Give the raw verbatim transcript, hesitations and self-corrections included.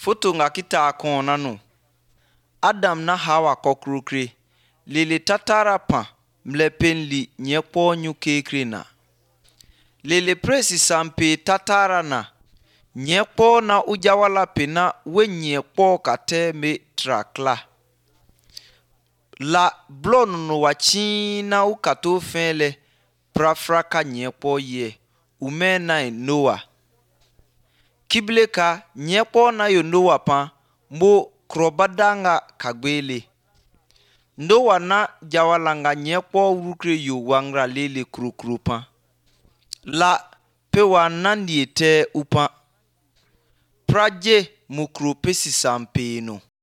Foto nga kita akona no. Adam na Hawa kokrukre. Lele tatara pan mlepenli nyekpo nyu kekre na. Lele presi sampe tatara na. Nyekpo na ujawala pena we nyekpo kate me trakla. La blon no wachina ukato fele prafraka nyekpo ye. Umena Noah. Kibleka nyekpo na yo Noah pan mo krobadanga kagbele. Noah na jawalanga nyekpo urukre yo wangra lele krukru pan. La pewa nandiete upan. Praje mukro pesi sampe no.